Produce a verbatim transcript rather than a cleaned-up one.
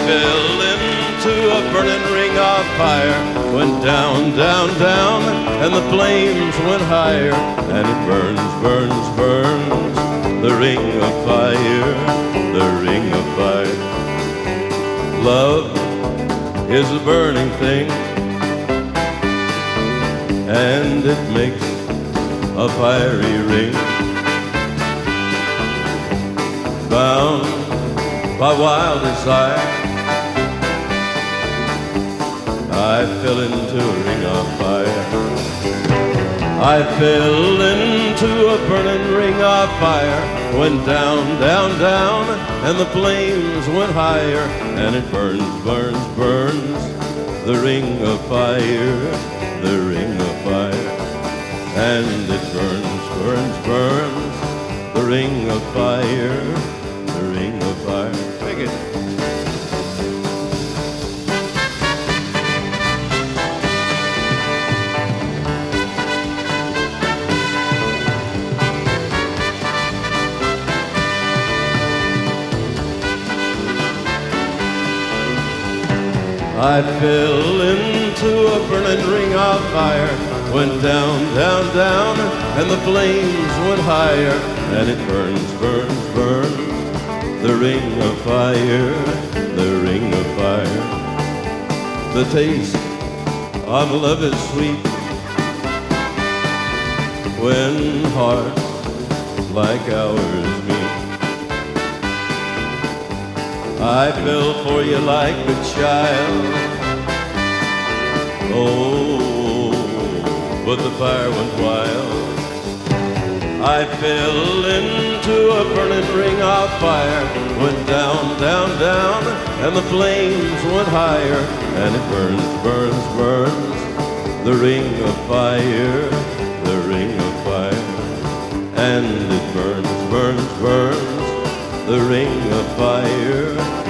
fell into a burning ring of fire. Went down, down, down, and the flames went higher. And it burns, burns, burns, the ring of fire, the ring of fire. Love is a burning thing, and it makes a fiery ring. Bound by wild desire, I fell into a ring of fire. I fell into a burning ring of fire. Went down, down, down, and the flames went higher. And it burns, burns, burns, the ring of fire, the ring of fire. And it burns, burns, burns, the ring of fire, the ring of fire. Take it. I fell into a burning ring of fire. Went down, down, down, and the flames went higher. And it burns, burns, burns, the ring of fire, the ring of fire. The taste of love is sweet when hearts like ours meet. I fell for you like a child. Oh, but the fire went wild. I fell into a burning ring of fire. Went down, down, down, and the flames went higher. And it burns, burns, burns, the ring of fire, the ring of fire. And it burns, burns, burns, the ring of fire,